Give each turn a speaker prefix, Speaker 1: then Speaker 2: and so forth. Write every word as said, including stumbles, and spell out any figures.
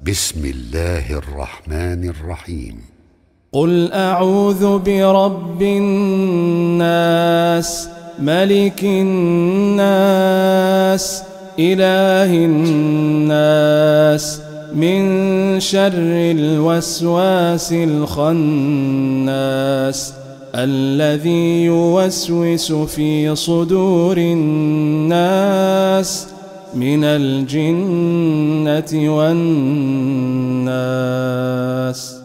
Speaker 1: بسم الله الرحمن الرحيم.
Speaker 2: قل أعوذ برب الناس ملك الناس إله الناس من شر الوسواس الخناس الذي يوسوس في صدور الناس من الجنة والناس.